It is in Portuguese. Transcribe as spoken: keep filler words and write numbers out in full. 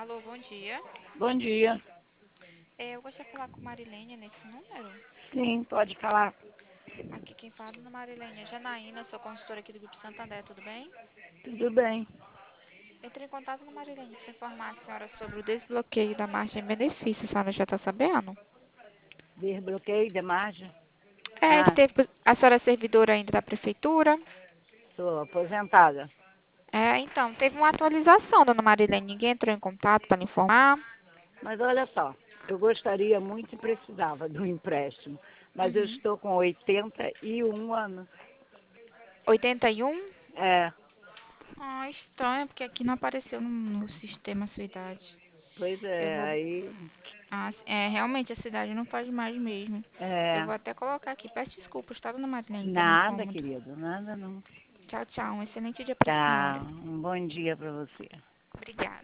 Alô, bom dia. Bom dia. É, eu gostaria de falar com Marilene nesse número. Sim, pode falar. Aqui quem fala, dona Marilene, é Janaína, sou consultora aqui do Grupo Santander, tudo bem? Tudo bem. Entrei em contato, dona Marilene, para informar a senhora sobre o desbloqueio da margem de benefício, a senhora já está sabendo? Desbloqueio de margem. É, que Ah, teve, a senhora é servidora ainda da prefeitura. sou aposentada. É, então, teve uma atualização, dona Marilene, ninguém entrou em contato para lhe informar. Mas olha só, eu gostaria muito e precisava do empréstimo. Mas eu Uhum. estou com oitenta e um anos. oitenta e um? É, Ah, estranho, porque aqui não apareceu no, no sistema a sua idade. pois Eu é, vou. aí. Ah, sim, é, realmente a cidade não faz mais mesmo. Eu É, vou até colocar aqui. Peço desculpas, tá, dona Marilene, pelo nada, incômodo. querido, nada não. Tchau, tchau. Um excelente dia para a Tá, senhora. um bom dia para você. Obrigada.